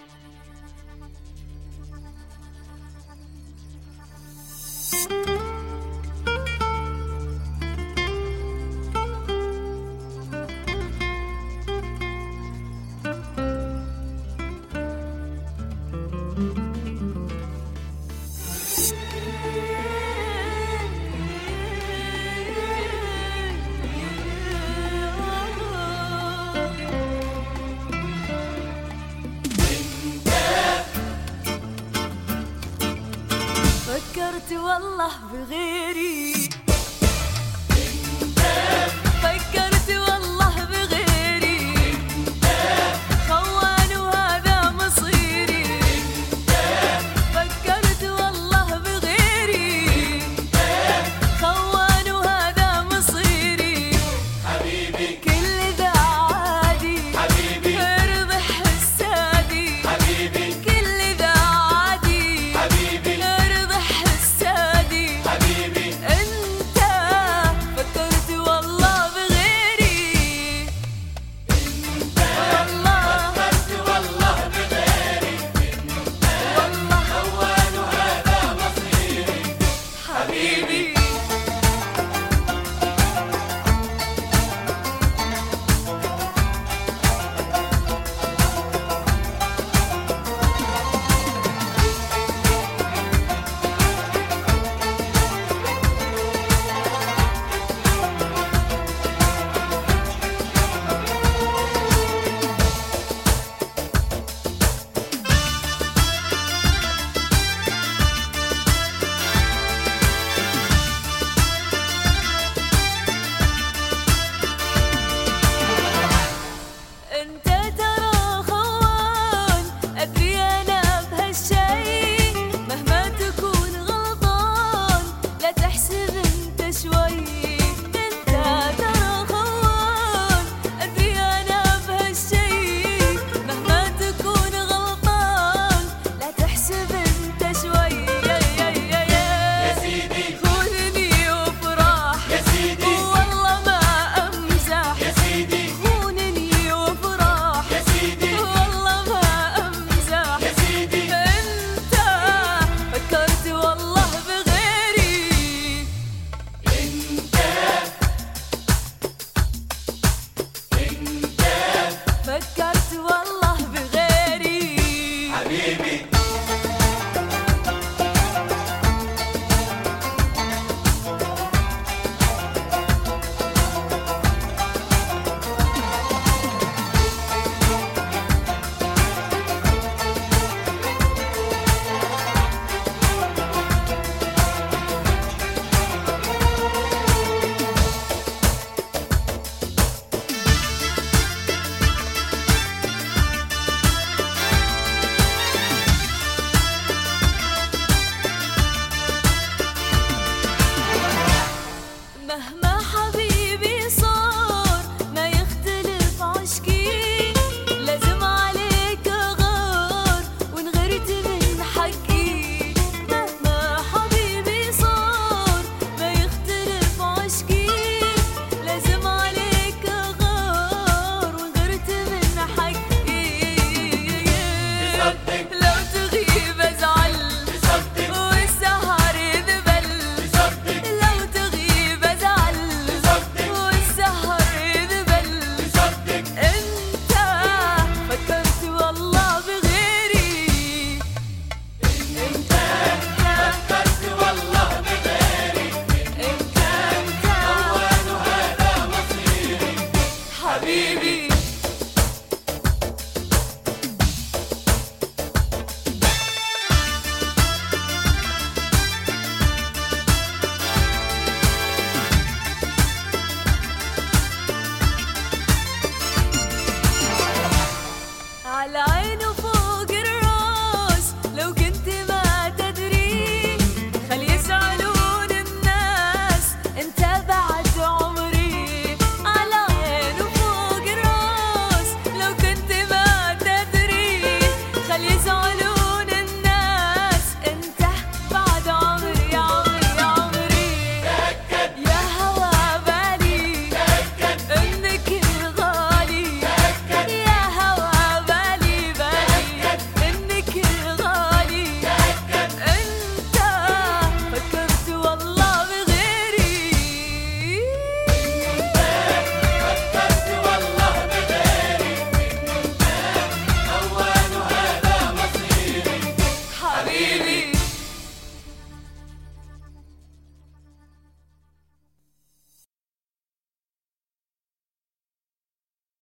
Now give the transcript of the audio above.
فكرت والله بغيري، فكرت والله بغيري، خوان وهذا مصيري. فكرت والله بغيري، خوان وهذا مصيري. حبيبي كل ذا عادي، حبيبي ارضي حسادي. حبيبي كل ذا عادي، حبيبي ارضي حسادي. حبيبي انت فكرت والله بغيري، انت والله فكرت والله بغيري، والله خوان وهذا مصيري. حبيبي انت ترى خوان، ادري انا بهالشي. مهما تكون غلطان لا تحسب انت شوي. انت ترى خوان، ادري انا بهالشي. مهما تكون غلطان لا تحسب انت شوي. يا سيدي خذني وافرح، يا سيدي والله ما امزح. يا سيدي خونني وافرح، يا سيدي والله ما امزح. يا سيدي انت فكرت والله بغيري، انت فكرت والله بغيري. حبيبي مهما حبيبي صار ما يختلف عشقي. لازم عليك اغار وان غرت من حقي. مهما حبيبي صار ما يختلف عشقي. لازم عليك اغار وان غرت من حقي. لو تغيب ازعل والسهر يذبل. لو تغيب ازعل والسهر يذبل. انت فكرت والله بغيري، انت فكرت والله بغيري. انت خوان وهذا مصيري. حبيبي على